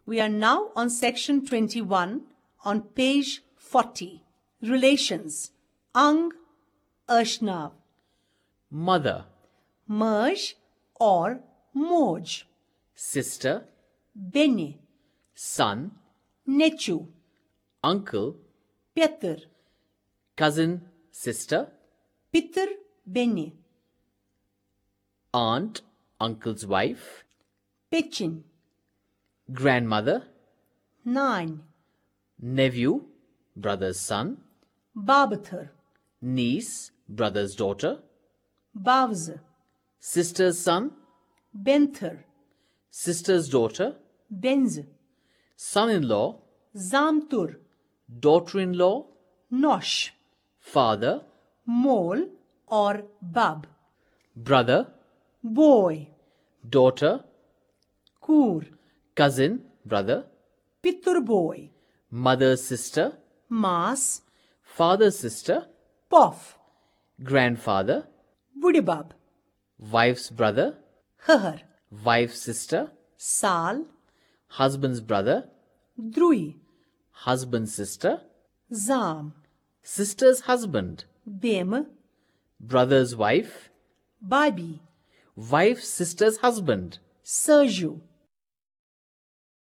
We are now on section 21 on page 40. Relations. Ang, Ashnav. Mother, Merj or Moj. sister, Beni. son, Nechu. uncle, Petr. cousin, sister, Pitr Beni. aunt, uncle's wife, Pechin. grandmother, 9. nephew, brother's son, Babathar. niece, brother's daughter, Bavz. sister's son, Benthar. sister's daughter, Benz. son-in-law, Zamtur. daughter-in-law, Nosh. father, Mol or Bab. brother, Boy. daughter, Kur. cousin, brother, Pitur boy. mother's sister, Mas. father's sister, Pof. grandfather, Budibab. wife's brother, Hahar. wife's sister, Sal. husband's brother, Drui. husband's sister, Zam. sister's husband, Bem. brother's wife, Babi. wife's sister's husband, Serju.